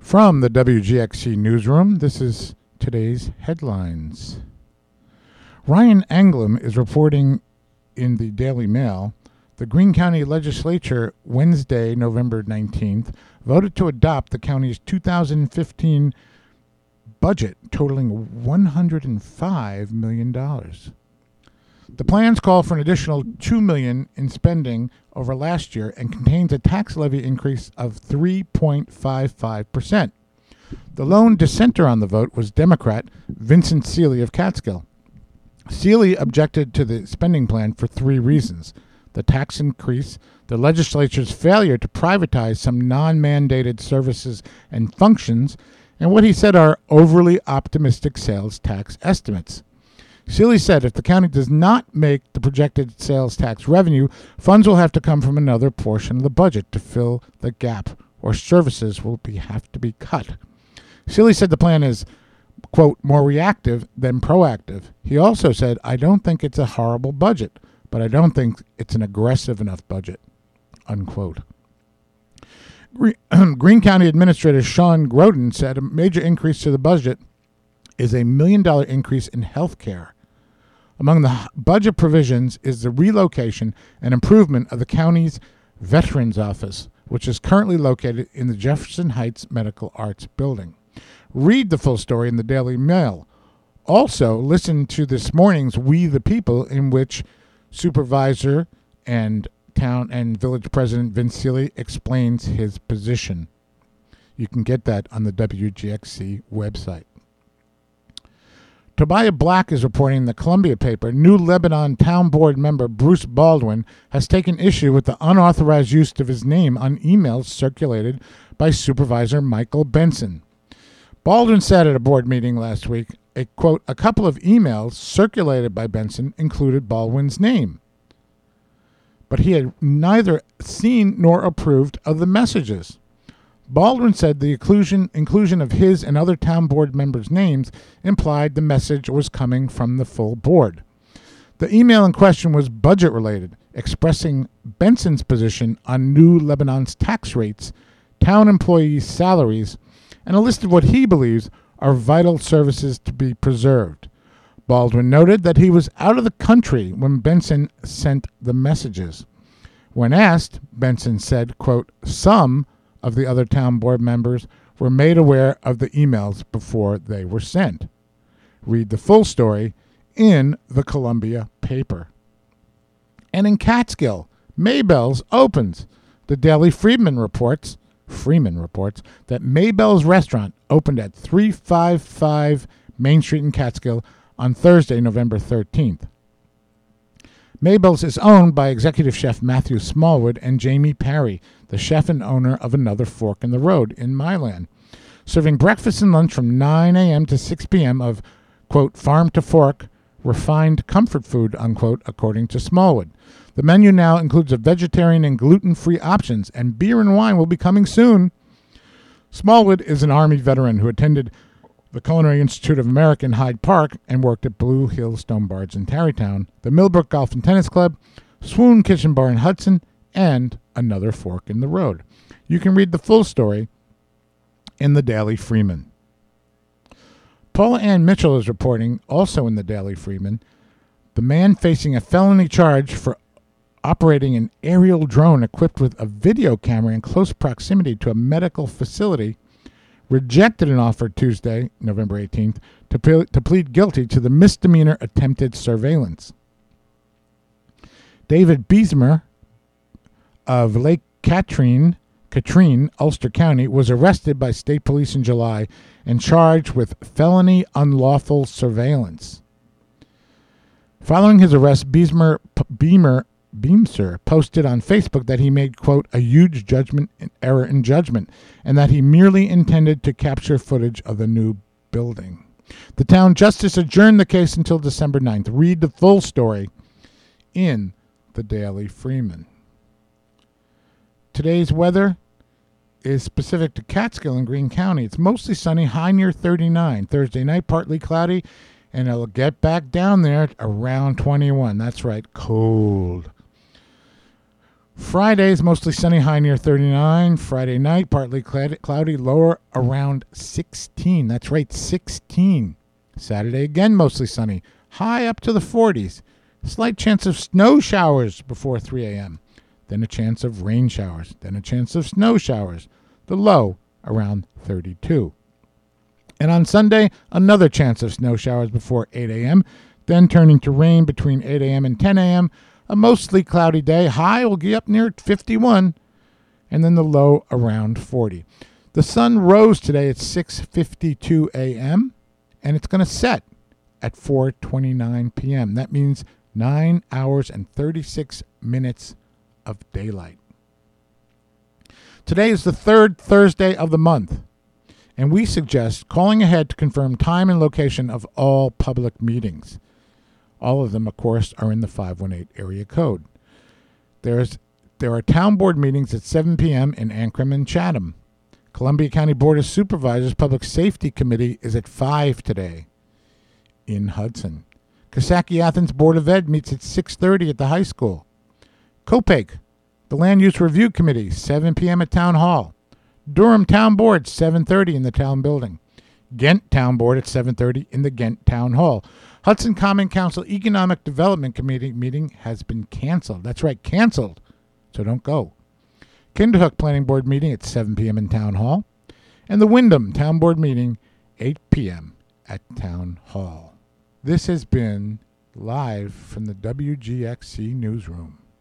From the WGXC newsroom, this is today's headlines. Ryan Anglem is reporting in the Daily Mail. The Greene County Legislature, Wednesday, November 19th, voted to adopt the county's 2015 budget totaling $105 million. The plans call for an additional $2 million in spending over last year and contains a tax levy increase of 3.55%. The lone dissenter on the vote was Democrat Vincent Seeley of Catskill. Seeley objected to the spending plan for three reasons: the tax increase, the legislature's failure to privatize some non-mandated services and functions, and what he said are overly optimistic sales tax estimates. Seeley said if the county does not make the projected sales tax revenue, funds will have to come from another portion of the budget to fill the gap, or services will have to be cut. Seeley said the plan is, quote, more reactive than proactive. He also said, I don't think it's a horrible budget, but I don't think it's an aggressive enough budget, unquote. Greene County Administrator Sean Groden said a major increase to the budget is a $1 million increase in health care. Among the budget provisions is the relocation and improvement of the county's Veterans Office, which is currently located in the Jefferson Heights Medical Arts Building. Read the full story in the Daily Mail. Also, listen to this morning's We the People, in which Supervisor and Town and Village President Vince Seeley explains his position. You can get that on the WGXC website. Tobiah Black is reporting in the Columbia paper New Lebanon Town Board member Bruce Baldwin has taken issue with the unauthorized use of his name on emails circulated by Supervisor Michael Benson. Baldwin said at a board meeting last week, a couple of emails circulated by Benson included Baldwin's name, but he had neither seen nor approved of the messages. Baldwin said the inclusion of his and other town board members' names implied the message was coming from the full board. The email in question was budget-related, expressing Benson's position on New Lebanon's tax rates, town employees' salaries, and a list of what he believes are vital services to be preserved. Baldwin noted that he was out of the country when Benson sent the messages. When asked, Benson said, quote, some of the other town board members were made aware of the emails before they were sent. Read the full story in the Columbia paper. And in Catskill, Maybell's opens. The Daily Freeman reports that Maybell's restaurant opened at 355 Main Street in Catskill on Thursday, November 13th. Maybell's is owned by executive chef Matthew Smallwood and Jamie Parry, the chef and owner of Another Fork in the Road in Milan, serving breakfast and lunch from 9 a.m. to 6 p.m. of, quote, farm to fork, refined comfort food, unquote, according to Smallwood. The menu now includes a vegetarian and gluten-free options, and beer and wine will be coming soon. Smallwood is an Army veteran who attended the Culinary Institute of America in Hyde Park and worked at Blue Hill Stone Barns in Tarrytown, the Millbrook Golf and Tennis Club, Swoon Kitchen Bar in Hudson, and Another Fork in the Road. You can read the full story in the Daily Freeman. Paula Ann Mitchell is reporting, also in the Daily Freeman, the man facing a felony charge for operating an aerial drone equipped with a video camera in close proximity to a medical facility rejected an offer Tuesday, November 18th, to plead guilty to the misdemeanor attempted surveillance. David Beesmer of Lake Katrine, Ulster County, was arrested by state police in July and charged with felony unlawful surveillance. Following his arrest, Beemser posted on Facebook that he made, quote, a huge error in judgment, and that he merely intended to capture footage of the new building. The town justice adjourned the case until December 9th. Read the full story in the Daily Freeman. Today's weather is specific to Catskill and Greene County. It's mostly sunny, high near 39. Thursday night, partly cloudy, and it'll get back down there at around 21. That's right, cold. Friday is mostly sunny, high near 39. Friday night, partly cloudy, lower around 16. That's right, 16. Saturday, again, mostly sunny, high up to the 40s. Slight chance of snow showers before 3 a.m. Then a chance of rain showers. Then a chance of snow showers. The low around 32. And on Sunday, another chance of snow showers before 8 a.m., then turning to rain between 8 a.m. and 10 a.m., a mostly cloudy day. High will get up near 51, and then the low around 40. The sun rose today at 6:52 a.m., and it's going to set at 4:29 p.m. That means 9 hours and 36 minutes of daylight. Today is the third Thursday of the month, and we suggest calling ahead to confirm time and location of all public meetings. All of them, of course, are in the 518 area code. There are town board meetings at 7 p.m. in Ancram and Chatham. Columbia County Board of Supervisors Public Safety Committee is at 5 today in Hudson. Coxsackie Athens Board of Ed meets at 6:30 at the high school. Copake, the Land Use Review Committee, 7 p.m. at Town Hall. Durham Town Board, 7:30 in the Town Building. Ghent Town Board at 7:30 in the Ghent Town Hall. Hudson Common Council Economic Development Committee meeting has been canceled. That's right, canceled. So don't go. Kinderhook Planning Board meeting at 7 p.m. in Town Hall. And the Wyndham Town Board meeting, 8 p.m. at Town Hall. This has been live from the WGXC newsroom.